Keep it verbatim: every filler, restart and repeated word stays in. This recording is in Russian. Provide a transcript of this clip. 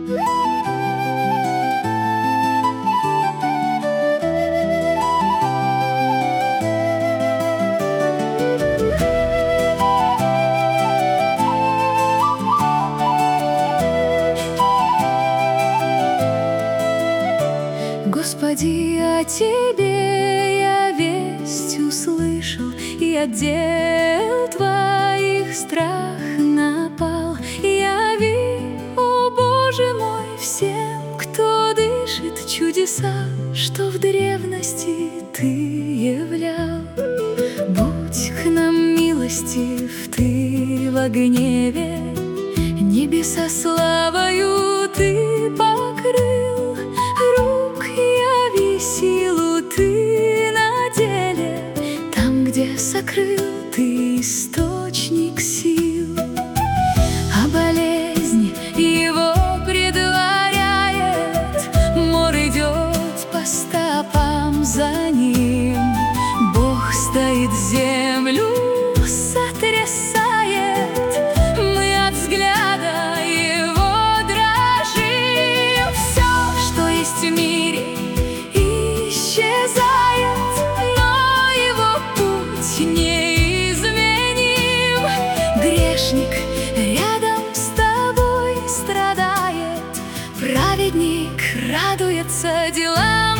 Господи, о Тебе я весть услышал, и от дел Твоих страх напал. Яви, о Боже мой, всем, кто дышит, чудеса, что в древности Ты являл. Будь к нам милостив Ты во гневе, небеса славою Ты покрыл. Рук яви силу Ты на деле, там, где сокрыл Ты источник сил. А болезнь его предваряет, мор идет по стопам за ним. Бог стоит, землю сотрясает, мы от взгляда его дрожим. Все, что есть в мире, исчезает, но его путь неизменим. Грешник рядом с тобой страдает, праведник радуется делам